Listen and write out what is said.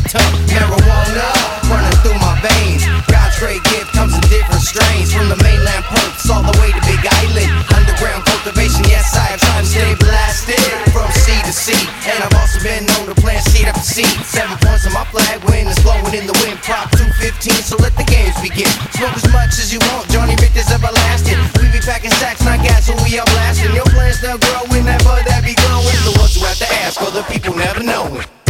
tough. Marijuana running through my veins. God's great gift comes in different strains. From the mainland perks all the way to Big Island. Underground cultivation, yes, I have tried to stay blasted from sea to sea. And I've also been known to plant seed after seed. 7 points on my flag, wind is blowing in the wind. Prop 215, so let the games begin. Smoke as much as you want, Johnny Victor's everlasting. We be packing sacks, not gas, so we are blasting. Your plants they'll grow in that bud that be glowing. The ones who have to ask, or the people never knowing.